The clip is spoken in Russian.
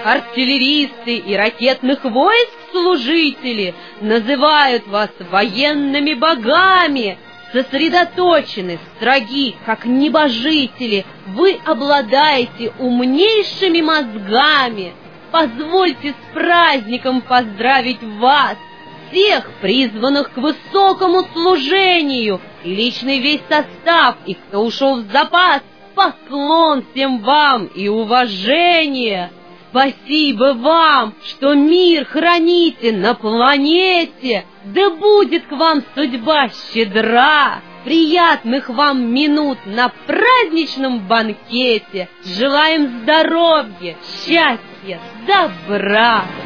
артиллеристы и ракетных войск служители называют вас военными богами. Сосредоточены, строги, как небожители, вы обладаете умнейшими мозгами. Позвольте с праздником поздравить вас, всех призванных к высокому служению, и личный весь состав, и кто ушел в запас. Поклон всем вам и уважение. Спасибо вам, что мир храните на планете. Да будет к вам судьба щедра. Приятных вам минут на праздничном банкете. Желаем здоровья, счастья, добра.